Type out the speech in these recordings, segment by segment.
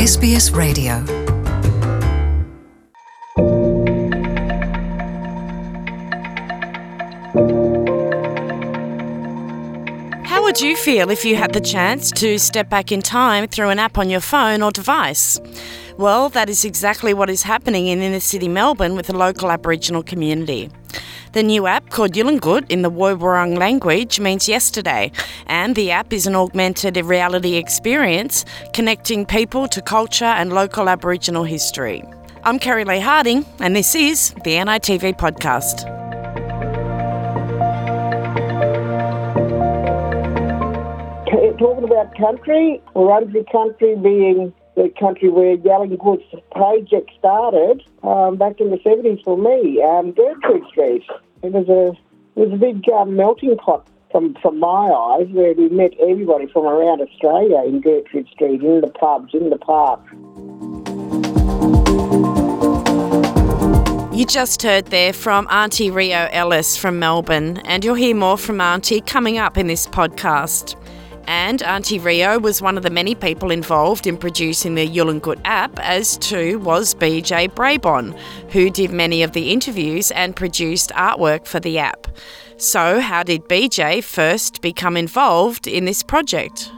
SBS Radio. How would you feel if you had the chance to step back in time through an app on your phone or device? Well, that is exactly what is happening in inner city Melbourne with the local Aboriginal community. The new app, called Yulungut in the Woiwurrung language, means yesterday, and the app is an augmented reality experience connecting people to culture and local Aboriginal history. I'm Kerry Lee Harding, and this is the NITV podcast. Talking about country, Wurundjeri country being the country where Yulungut's project started back in the 70s for me, Gertrude Street. It was a big melting pot from my eyes, where we met everybody from around Australia in Gertrude Street, in the pubs, in the parks. You just heard there from Auntie Rio Ellis from Melbourne, and you'll hear more from Auntie coming up in this podcast. And Auntie Rio was one of the many people involved in producing the Yulungut app, as too was BJ Braybon, who did many of the interviews and produced artwork for the app. So how did BJ first become involved in this project?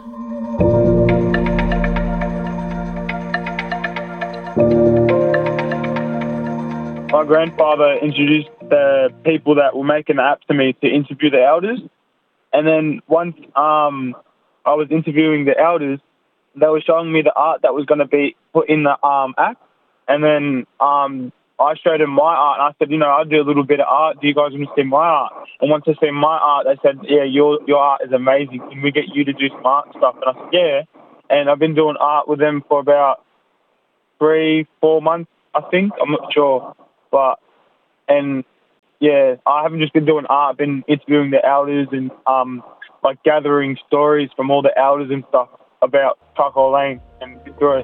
My grandfather introduced the people that were making the app to me to interview the elders. And then once I was interviewing the elders, they were showing me the art that was going to be put in the app. And then I showed them my art, and I said, I do a little bit of art. Do you guys want to see my art? And once they see my art, they said, yeah, your art is amazing. Can we get you to do some art stuff? And I said, yeah. And I've been doing art with them for about 3-4 months, I think. I'm not sure. And yeah, I haven't just been doing art. I've been interviewing the elders and gathering stories from all the elders and stuff about Charcoal Lane and Victoria.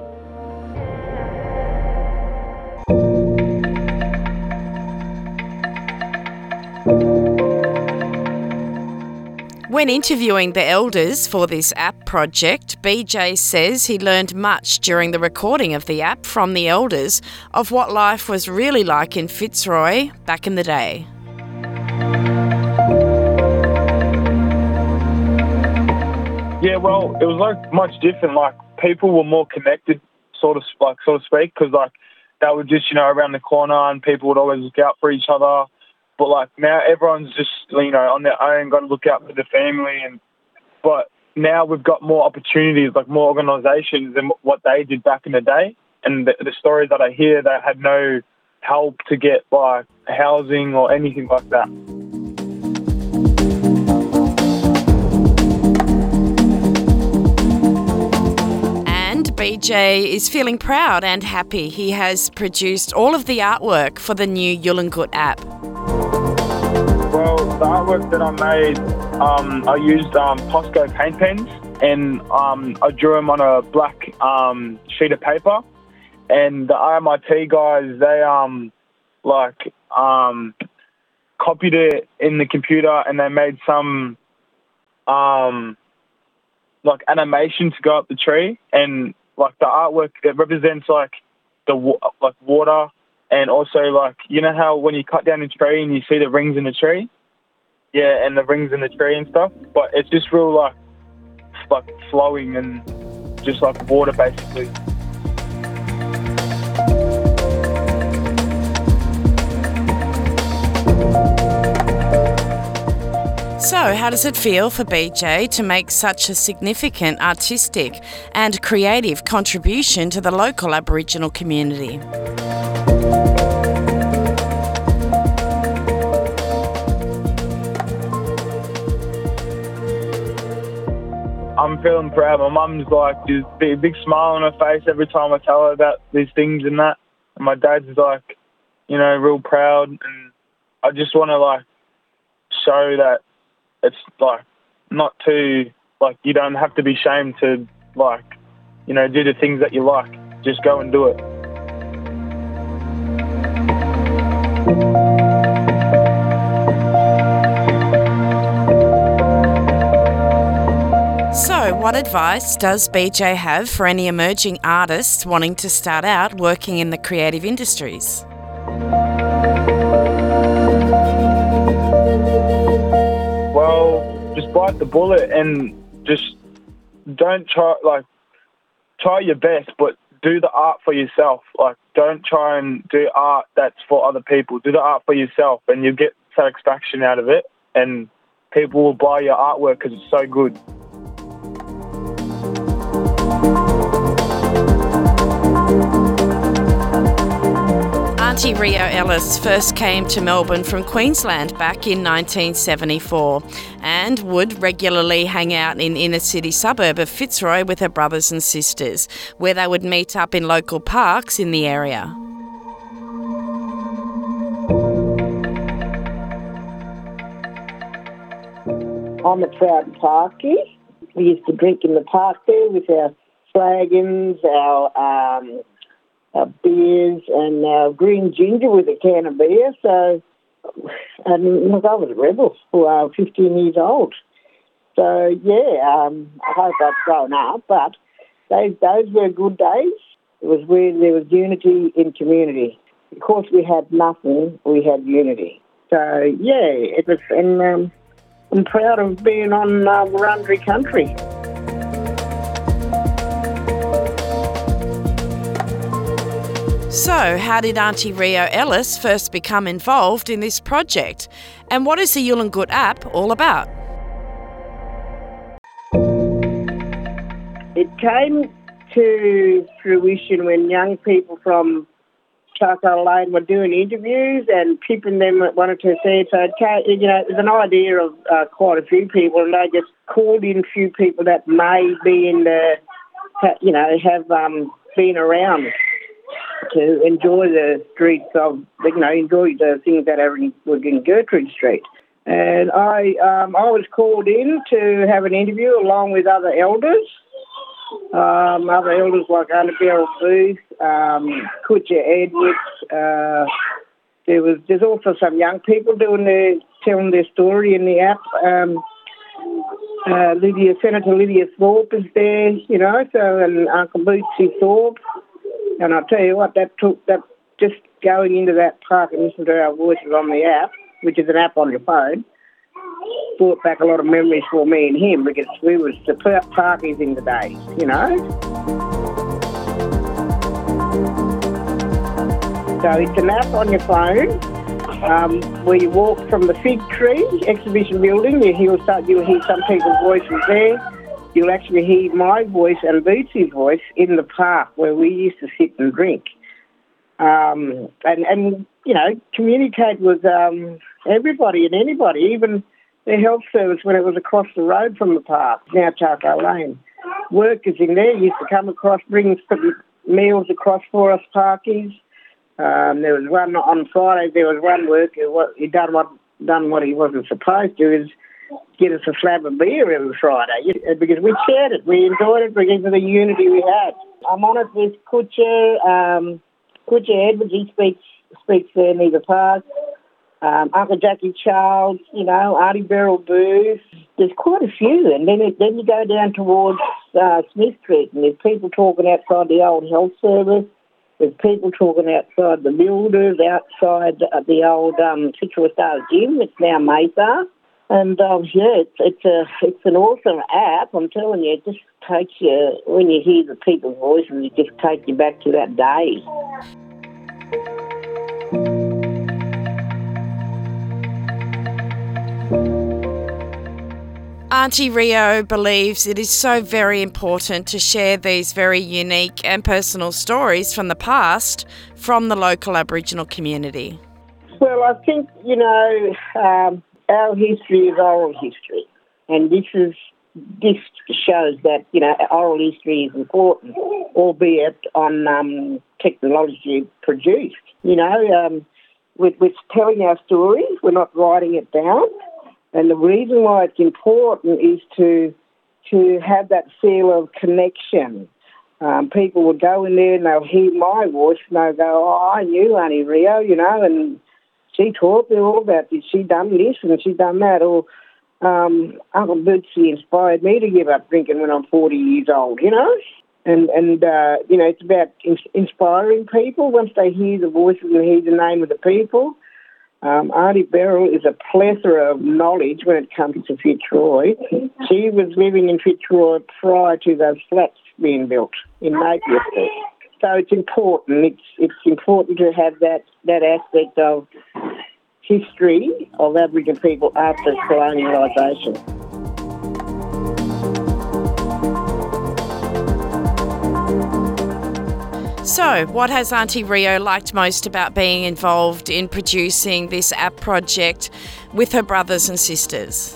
When interviewing the elders for this app project, BJ says he learned much during the recording of the app from the elders of what life was really like in Fitzroy back in the day. Yeah, well, it was much different. People were more connected, so to speak, because they were just around the corner, and people would always look out for each other. But now everyone's just on their own, got to look out for the family. But now we've got more opportunities, more organisations than what they did back in the day. And the stories that I hear, they had no help to get housing or anything like that. BJ is feeling proud and happy. He has produced all of the artwork for the new Yulungut app. Well, the artwork that I made, I used Posco paint pens, and I drew them on a black sheet of paper. And the RMIT guys, they copied it in the computer, and they made some animation to go up the tree. And the artwork, it represents the water, and also how when you cut down a tree and you see the rings in the tree, yeah, and the rings in the tree and stuff. But it's just real flowing and just water basically. So, how does it feel for BJ to make such a significant artistic and creative contribution to the local Aboriginal community? I'm feeling proud. My mum's there's a big smile on her face every time I tell her about these things and that. And my dad's real proud. And I just want to show that it's not too you don't have to be ashamed to do the things that you like. Just go and do it. So What advice does BJ have for any emerging artists wanting to start out working in the creative industries? Well, just bite the bullet and just don't try your best, but do the art for yourself. Don't try and do art that's for other people. Do the art for yourself, and you get satisfaction out of it, and people will buy your artwork because it's so good. Auntie Rio Ellis first came to Melbourne from Queensland back in 1974 and would regularly hang out in inner city suburb of Fitzroy with her brothers and sisters, where they would meet up in local parks in the area. I'm a proud Parkie. We used to drink in the park there with our flagons, our beers, and our green ginger with a can of beer. So, and look, I was a rebel for 15 years old. So, yeah, I hope I've grown up, but those were good days. It was where there was unity in community. Of course, we had nothing, we had unity. So, yeah, it was, and I'm proud of being on Wurundjeri country. So, how did Auntie Rio Ellis first become involved in this project? And what is the Yulungut app all about? It came to fruition when young people from Charcoal Lane were doing interviews and pipping them wanted to say it. So it came, it was an idea of quite a few people, and they just called in a few people that may be in the, have been around to enjoy the streets of, enjoy the things that are in Gertrude Street. And I was called in to have an interview along with other elders like Annabelle Booth, Kutcha Edwards. There's also some young people telling their story in the app. Senator Lydia Thorpe is there, so, and Uncle Bootsy Thorpe. And I'll tell you what, that just going into that park and listening to our voices on the app, which is an app on your phone, brought back a lot of memories for me and him, because we was the parkies in the day, So it's an app on your phone where you walk from the Fig Tree exhibition building. You'll hear some people's voices there. You'll actually hear my voice and Bootsy's voice in the park where we used to sit and drink. And communicate with everybody and anybody, even the health service when it was across the road from the park, now Charcoal Lane. Workers in there used to come across, bring some meals across for us parkies. There was one on Friday, there was one worker, he done what he wasn't supposed to, is get us a slab of beer every Friday, because we shared it, we enjoyed it because of the unity we had. I'm on it with Kutcha Edwards, he speaks there near the park. Uncle Jackie Charles, Auntie Beryl Booth. There's quite a few, and then you go down towards Smith Street, and there's people talking outside the old health service. There's people talking outside the builders, outside the old Fitzroy Stars gym. It's now Mesa. And, it's an awesome app. I'm telling you, it just takes you, when you hear the people's voices, it just takes you back to that day. Auntie Rio believes it is so very important to share these very unique and personal stories from the past from the local Aboriginal community. Well, I think, our history is oral history, and this shows that, oral history is important, albeit on technology produced. We're telling our stories, we're not writing it down. And the reason why it's important is to have that feel of connection. People will go in there and they'll hear my voice and they'll go, oh, I knew Auntie Rio, and she taught me all about this. She done this and she done that. Or Uncle Bootsy inspired me to give up drinking when I'm 40 years old, you know? And it's about inspiring people once they hear the voices and hear the name of the people. Auntie Beryl is a plethora of knowledge when it comes to Fitzroy. She was living in Fitzroy prior to those flats being built in Napier Street. So it's important. It's important to have that aspect of history of Aboriginal people after colonialisation. So, what has Auntie Rio liked most about being involved in producing this app project with her brothers and sisters?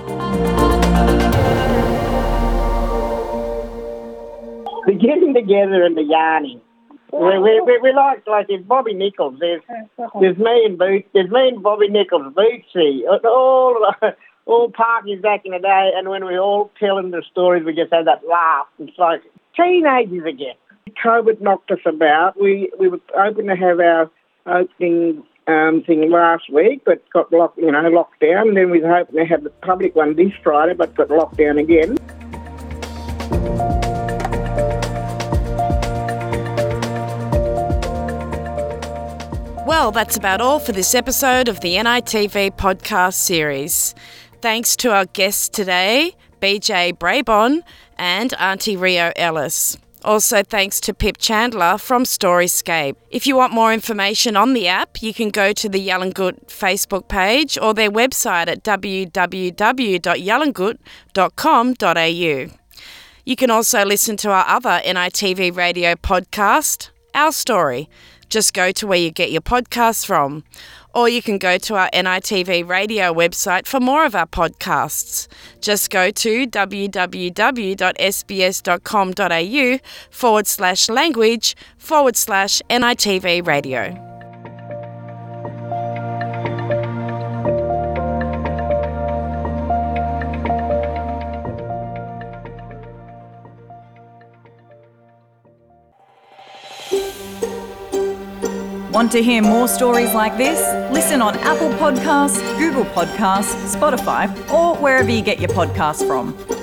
The getting together and the yarning. We like in Bobby Nichols. There's me and Bobby Nichols, Bootsy, all parties back in the day, and when we all telling the stories, we just had that laugh. It's like teenagers again. COVID knocked us about. We were hoping to have our opening thing last week, but got locked down. And then we were hoping to have the public one this Friday, but got locked down again. Well, that's about all for this episode of the NITV podcast series. Thanks to our guests today, BJ Braybon and Auntie Rio Ellis. Also thanks to Pip Chandler from Storyscape. If you want more information on the app, you can go to the Yalangut Facebook page or their website at www.yalangut.com.au. You can also listen to our other NITV radio podcast, Our Story. Just go to where you get your podcasts from. Or you can go to our NITV radio website for more of our podcasts. Just go to www.sbs.com.au/language/NITV radio. Want to hear more stories like this? Listen on Apple Podcasts, Google Podcasts, Spotify, or wherever you get your podcasts from.